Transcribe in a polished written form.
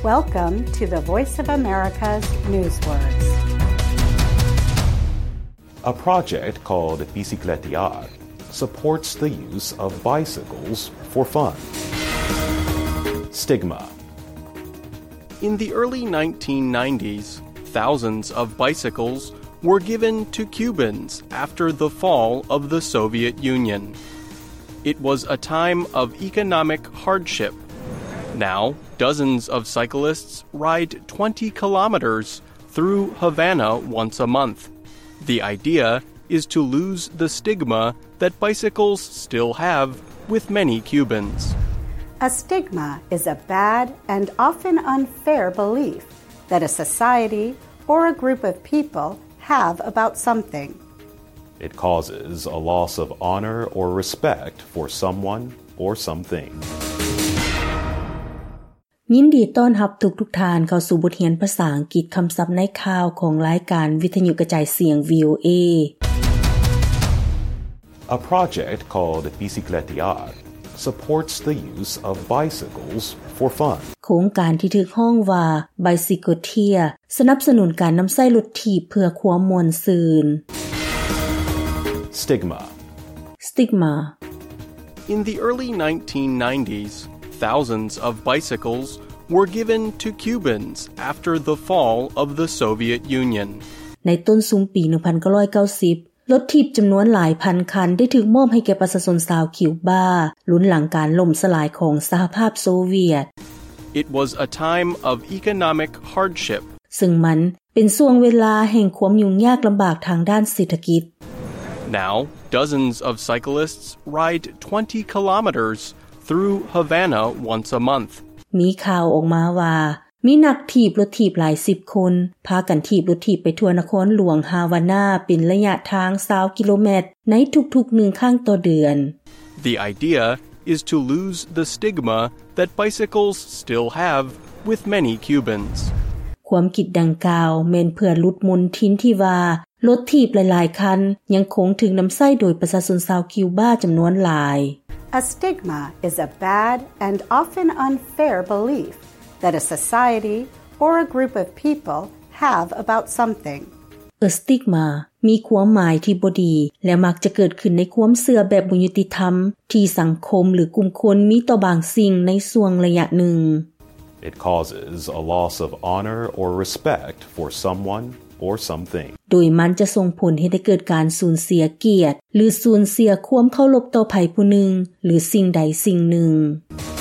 Welcome to the Voice of America's Newswords. A project called Bicicletear supports the use of bicycles for fun. Stigma. In the early 1990s, thousands of bicycles were given to Cubans after the fall of the Soviet Union. It was a time of economic hardship. Now, dozens of cyclists ride 20 kilometers through Havana once a month. The idea is to lose the stigma that bicycles still have with many Cubans. A stigma is a bad and often unfair belief that a society or a group of people have about something. It causes a loss of honor or respect for someone or something. ยินดีต้อนรับทุกท่านเข้าสู่บทเรียนภาษาอังกฤษคำศัพท์ในข่าวของรายการวิทยุกระจายเสียง VOA. A project called Bicicletear supports the use of bicycles for fun. โครงการที่ถูกฮ้องว่า Bicicletear สนับสนุนการนำใช้รถถีบเพื่อความม่วนซื่น Stigma. In the early 1990s, thousands of bicycles were given to Cubans after the fall of the Soviet Union. ในต้นซุมปี 1990 รถถีบจำนวนหลายพันคันได้ถูกมอบให้แก่ประชาชนชาวคิวบาลุ้นหลังการล่มสลายของสหภาพโซเวียต It was a time of economic hardship. ซึ่งมันเป็นช่วงเวลาแห่งความยุ่งยากลำบากทางด้านเศรษฐกิจ Now, dozens of cyclists ride 20 kilometers through Havana once a month. มีข่าวออกมาว่ามีนักถีบรถถีบหลาย10คนพากันถีบรถถีบไปทั่วนครหลวงฮาวานาเป็นระยะทาง20กิโลเมตรในทุกๆ1ครั้งต่อเดือน The idea is to lose the stigma that bicycles still have with many Cubans. ความคิดดังกล่าวแม่นเพื่อลดมลทินที่ว่ารถถีบหลายๆคันยังคงถึงนำใช้โดยประชาชนชาวคิวบาจำนวนหลาย A stigma is a bad and often unfair belief that a society or a group of people have about something. A stigma มีความหมายที่บ่ดีและมักจะเกิดขึ้นในความเชื่อแบบบ่ยุติธรรมที่สังคมหรือกลุ่มคนมีต่อบางสิ่งในช่วงระยะหนึ่ง It causes a loss of honor or respect for someone or something. โดยมันจะส่งผลให้ได้เกิดการสูญเสียเกียรติหรือสูญเสียความเคารพต่อไผผู้หนึ่งหรือสิ่งใดสิ่งหนึ่ง